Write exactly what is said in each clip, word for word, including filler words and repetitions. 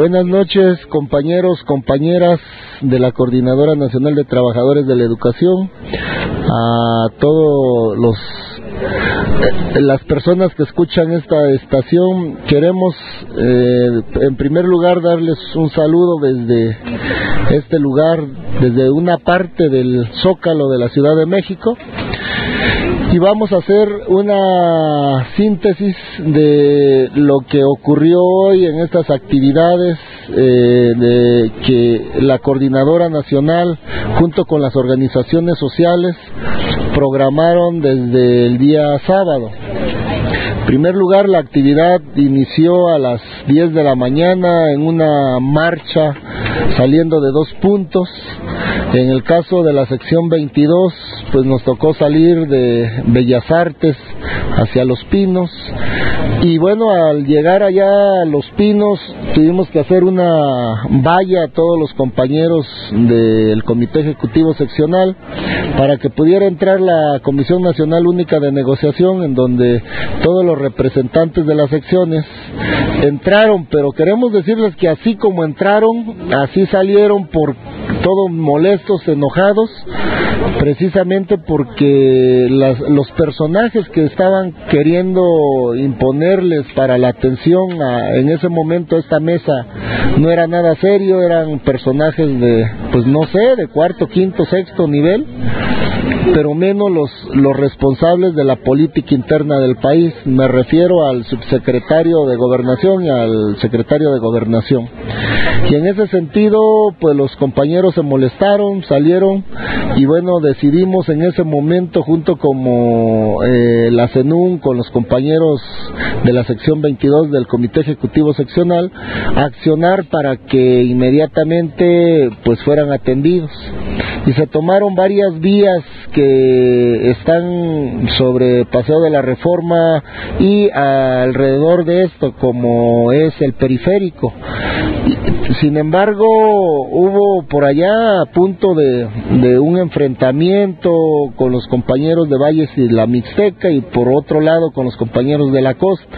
Buenas noches, compañeros, compañeras de la Coordinadora Nacional de Trabajadores de la Educación, a todos los las personas que escuchan esta estación. Queremos eh, en primer lugar darles un saludo desde este lugar, desde una parte del Zócalo de la Ciudad de México, y vamos a hacer una síntesis de lo que ocurrió hoy en estas actividades eh, de que la Coordinadora Nacional junto con las organizaciones sociales programaron desde el día sábado. En primer lugar, la actividad inició a las diez de la mañana en una marcha saliendo de dos puntos. En el caso de la sección veintidós, pues nos tocó salir de Bellas Artes hacia Los Pinos, y bueno, al llegar allá a Los Pinos tuvimos que hacer una valla a todos los compañeros del Comité Ejecutivo Seccional para que pudiera entrar la Comisión Nacional Única de Negociación, en donde todos los representantes de las secciones entraron, pero queremos decirles que así como entraron, así salieron, por todos molestos, enojados, precisamente porque las, los personajes que estaban queriendo imponerles para la atención a, en ese momento a esta mesa no era nada serio, eran personajes de, pues no sé, de cuarto, quinto, sexto nivel, pero menos los, los responsables de la política interna del país. Me refiero al subsecretario de Gobernación y al secretario de Gobernación. Y en ese sentido, pues los compañeros se molestaron, salieron, y bueno, decidimos en ese momento, junto como eh, la CENUN, con los compañeros de la sección veintidós del Comité Ejecutivo Seccional, accionar para que inmediatamente pues fueran atendidos. Y se tomaron varias vías que están sobre Paseo de la Reforma y alrededor de esto, como es el periférico. Sin embargo, hubo por allá a punto de, de un enfrentamiento con los compañeros de Valles y la Mixteca, y por otro lado con los compañeros de la costa.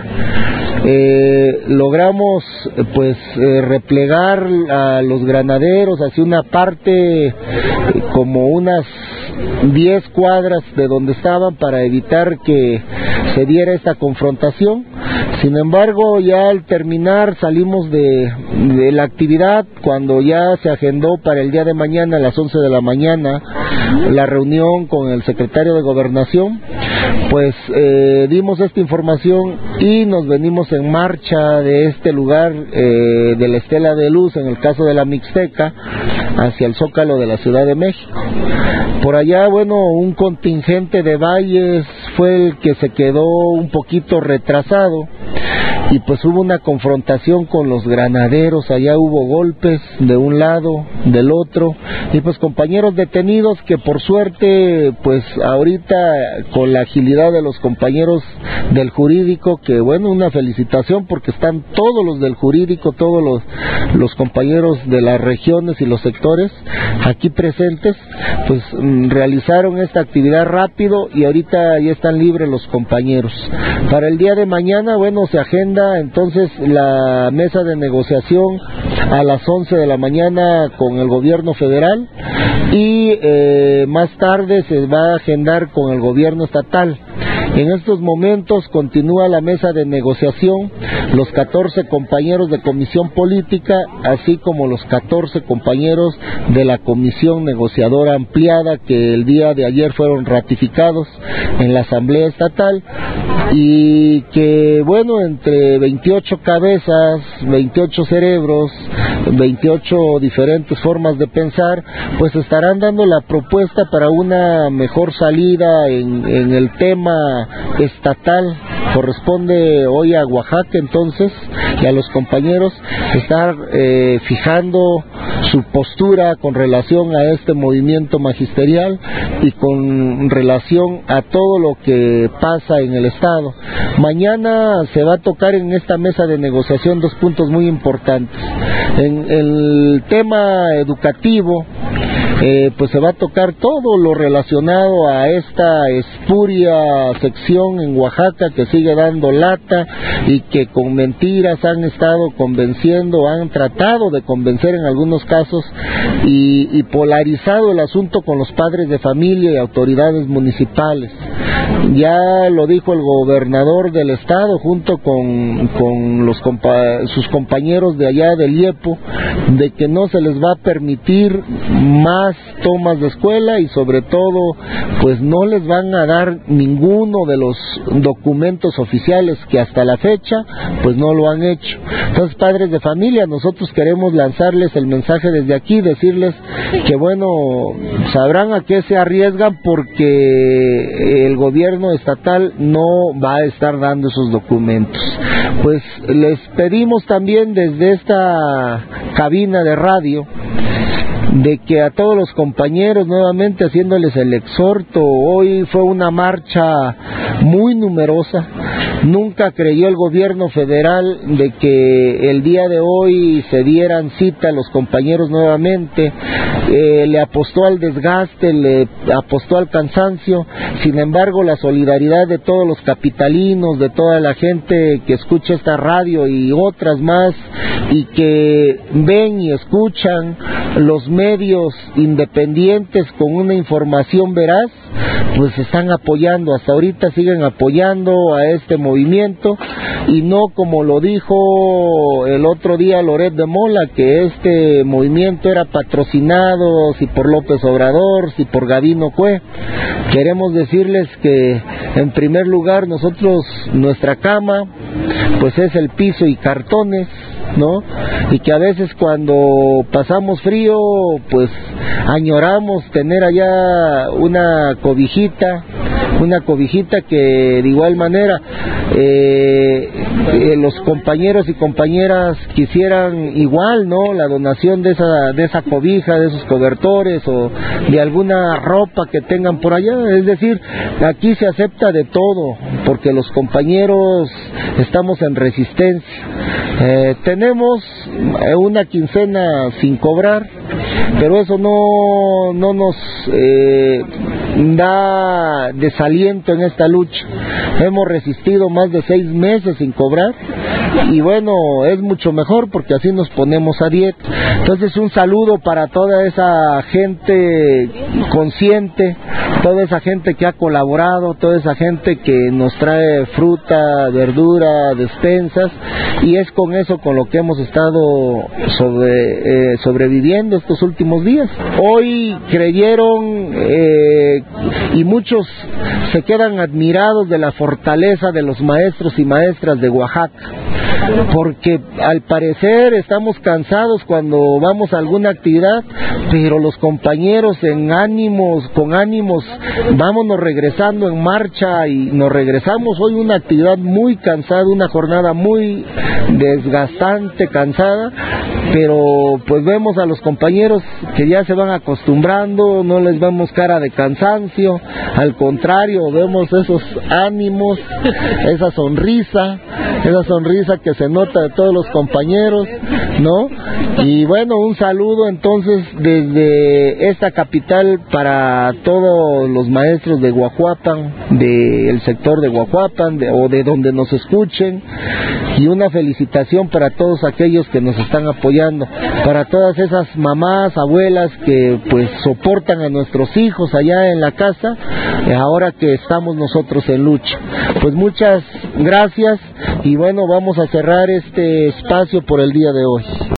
Eh, logramos pues eh, replegar a los granaderos hacia una parte, eh, como unas diez cuadras de donde estaban, para evitar que se diera esta confrontación. Sin embargo, ya al terminar salimos de, de la actividad, cuando ya se agendó para el día de mañana a las once de la mañana la reunión con el secretario de Gobernación, pues eh, dimos esta información y nos venimos en marcha de este lugar, eh, de la Estela de Luz, en el caso de la Mixteca, hacia el Zócalo de la Ciudad de México. Por allá, bueno, un contingente de Valles fue el que se quedó un poquito retrasado, y pues hubo una confrontación con los granaderos. Allá hubo golpes de un lado, del otro, y pues compañeros detenidos que por suerte, pues ahorita con la agilidad de los compañeros del jurídico, que bueno, una felicitación porque están todos los del jurídico, todos los, los compañeros de las regiones y los sectores aquí presentes, pues realizaron esta actividad rápido, y ahorita ya están libres los compañeros. Para el día de mañana, bueno, se agenda entonces la mesa de negociación a las once de la mañana con el gobierno federal, y eh, más tarde se va a agendar con el gobierno estatal. En estos momentos continúa la mesa de negociación, los catorce compañeros de comisión política, así como los catorce compañeros de la comisión negociadora ampliada, que el día de ayer fueron ratificados en la Asamblea Estatal, y que bueno, entre veintiocho cabezas, veintiocho cerebros, veintiocho diferentes formas de pensar, pues estarán dando la propuesta para una mejor salida en, en el tema estatal. Corresponde hoy a Oaxaca, entonces, y a los compañeros estar eh, fijando su postura con relación a este movimiento magisterial y con relación a todo lo que pasa en el Estado. Mañana se va a tocar en esta mesa de negociación dos puntos muy importantes. En el tema educativo, eh, pues se va a tocar todo lo relacionado a esta espuria sección en Oaxaca que sigue dando lata y que con mentiras han estado convenciendo, han tratado de convencer en algunos casos y, y polarizado el asunto con los padres de familia y autoridades municipales. Ya lo dijo el gobernador del estado junto con, con los compa sus compañeros de allá del I E P O, de que no se les va a permitir más tomas de escuela y sobre todo pues no les van a dar ninguno de los documentos oficiales que hasta la fecha pues no lo han hecho. Entonces, padres de familia, nosotros queremos lanzarles el mensaje desde aquí, decirles que bueno, sabrán a qué se arriesgan porque el gobierno estatal no va a estar dando esos documentos. Pues les pedimos también desde esta cabina de radio de que a todos los compañeros, nuevamente haciéndoles el exhorto, hoy fue una marcha muy numerosa. Nunca creyó el gobierno federal de que el día de hoy se dieran cita a los compañeros nuevamente. Eh, le apostó al desgaste, le apostó al cansancio. Sin embargo, la solidaridad de todos los capitalinos, de toda la gente que escucha esta radio y otras más, y que ven y escuchan los medios independientes con una información veraz, pues están apoyando, hasta ahorita siguen apoyando a este movimiento, y no como lo dijo el otro día Loret de Mola, que este movimiento era patrocinado si por López Obrador, si por Gabino Cue. Queremos decirles que en primer lugar nosotros, nuestra cama pues es el piso y cartones, ¿no? Y que a veces cuando pasamos frío pues añoramos tener allá una cobijita, una cobijita que de igual manera eh, eh, los compañeros y compañeras quisieran igual, ¿no? La donación de esa, de esa cobija, de esos cobertores o de alguna ropa que tengan por allá. Es decir, aquí se acepta de todo porque los compañeros estamos en resistencia. Eh, tenemos una quincena sin cobrar, pero eso no, no nos eh, da desaliento en esta lucha. Hemos resistido más de seis meses sin cobrar y bueno, es mucho mejor porque así nos ponemos a dieta. Entonces, un saludo para toda esa gente consciente, toda esa gente que ha colaborado, toda esa gente que nos trae fruta, verdura, despensas, y es con eso con lo que hemos estado sobre, eh, sobreviviendo estos últimos días. Hoy creyeron eh, y muchos se quedan admirados de la fortaleza de los maestros y maestras de Oaxaca, porque al parecer estamos cansados cuando vamos a alguna actividad, pero los compañeros en ánimos, con ánimos, vámonos regresando en marcha y nos regresamos. Hoy una actividad muy cansada, una jornada muy desgastante, cansada, pero pues vemos a los compañeros que ya se van acostumbrando, no les vemos cara de cansancio, al contrario, vemos esos ánimos, esa sonrisa, esa sonrisa que se nota de todos los compañeros, ¿no? Y bueno, un saludo entonces desde esta capital para todos los maestros de Guajuapan, del sector de Guajuapan, de, o de donde nos escuchen, y una felicitación para todos aquellos que nos están apoyando, para todas esas mamás, abuelas que pues soportan a nuestros hijos allá en la casa, ahora que estamos nosotros en lucha. Pues muchas gracias y bueno, vamos a cerrar este espacio por el día de hoy.